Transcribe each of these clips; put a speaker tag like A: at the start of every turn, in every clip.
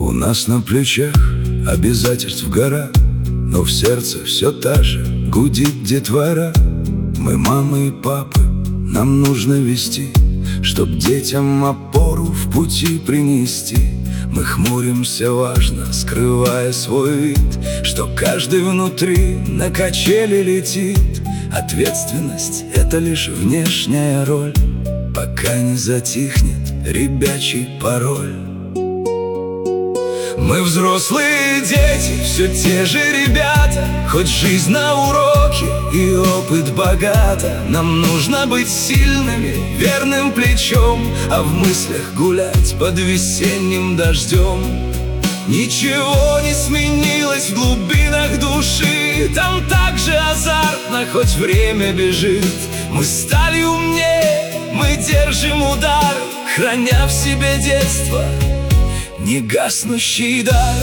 A: У нас на плечах обязательств гора, но в сердце все та же гудит детвора. Мы мамы и папы, нам нужно вести, чтоб детям опору в пути принести. Мы хмуримся важно, скрывая свой вид, что каждый внутри на качели летит. Ответственность — это лишь внешняя роль, пока не затихнет ребячий пароль. Мы взрослые дети, все те же ребята, хоть жизнь на уроке и опыт богата. Нам нужно быть сильными, верным плечом, а в мыслях гулять под весенним дождем. Ничего не сменилось в глубинах души, там так же азартно, хоть время бежит. Мы стали умнее, мы держим удар, храня в себе детство, негаснущий дар.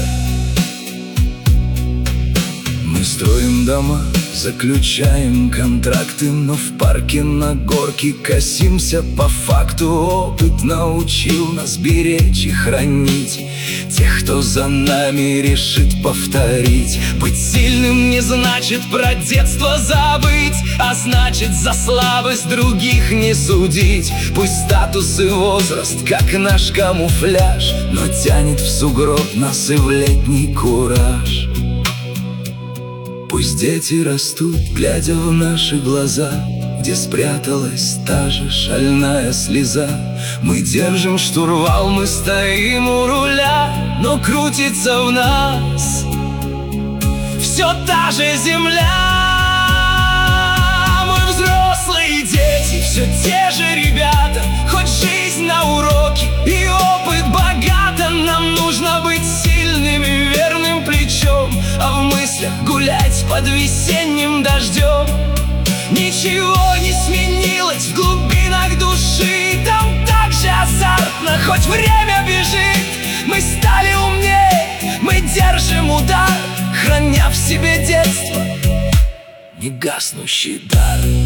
A: Мы строим дома, заключаем контракты, но в парке на горке косимся по факту. Опыт научил нас беречь и хранить тех, кто за нами решит повторить. Быть сильным не значит про детство забыть, а значит за слабость других не судить. Пусть статус и возраст, как наш камуфляж, но тянет в сугроб нас и в летний кураж. Пусть дети растут, глядя в наши глаза, где спряталась та же шальная слеза. Мы держим штурвал, мы стоим у руля, но крутится в нас все та же земля. Мы взрослые дети, все те же ребята, хоть жизнь на уроке и опыт богата. Нам нужно быть сильными, верным плечом, а в мыслях гулять под весенним дождем. Ничего не сменилось в глубинах души, там так же азартно, хоть время бежит. Мы стали умнее, мы держим удар, храня в себе детство, негаснущий дар.